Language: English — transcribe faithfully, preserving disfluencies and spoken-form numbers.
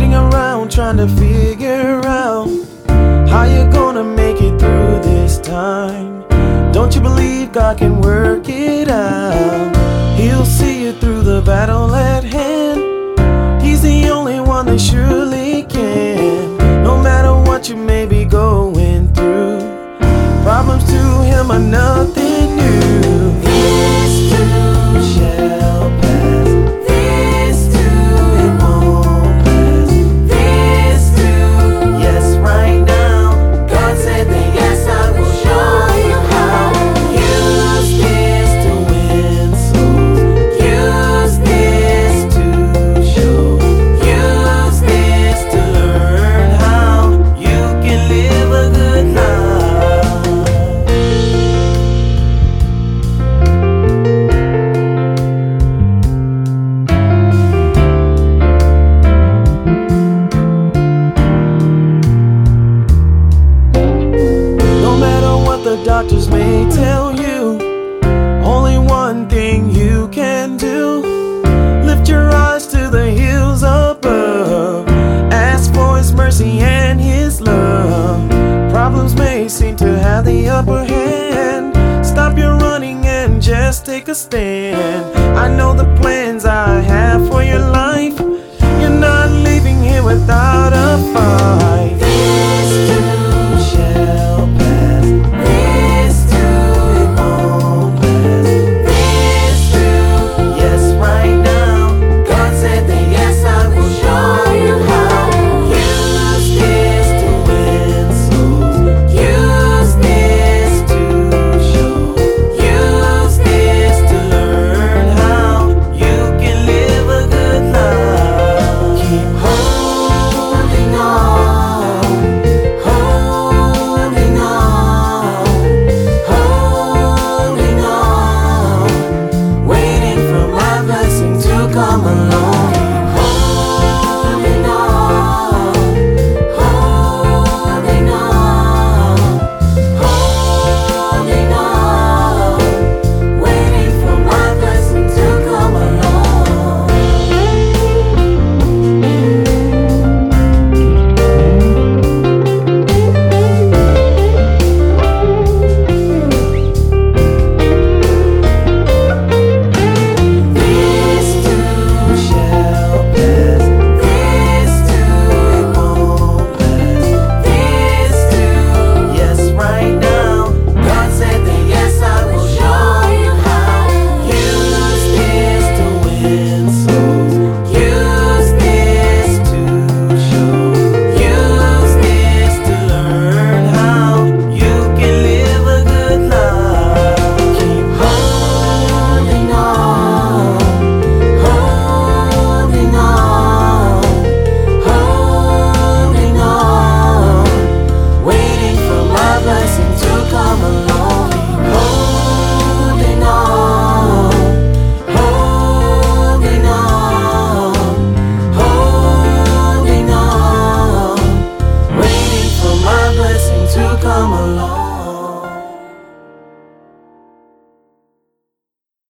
running around trying to figure out how you're gonna make it through this time. Don't you believe God can work it out? He'll see you through the battle at hand. He's the only one that surely can. No matter what you may be going through, problems to him are nothing new. This too shall pass. This too, it won't pass. This too, yes, right now. God said that yes, I will show you how. Use this to win souls. Use this to show. Use this to learn how you can live a good life. No matter what the doctors may tell you, only one thing you can do. Lift your eyes to the hills above. Ask for his mercy and his love. Problems may seem to have the upper hand. Stop your running and just take a stand. I know the plans I have for your life. You're not leaving here without a fight. This too shall pass. This too, it won't pass. This too, yes, right now. God said that yes, I will show you how. Use this to win souls. Use this to show. Use this to learn how you can live a good life. Keep holding on, holding on, holding on, waiting for my blessing to come along. Holding on, holding on, holding on, waiting for my blessing to come along. This too shall pass. This too, it won't pass. This too, yes, right now. God said that yes, I will show you how. Use this to win souls. Use this to show. Use this to learn how you can live a good life. Keep holding on, holding on, holding on, waiting for my blessing to come along. Holding on, holding on, holding on, waiting for my blessing to come along.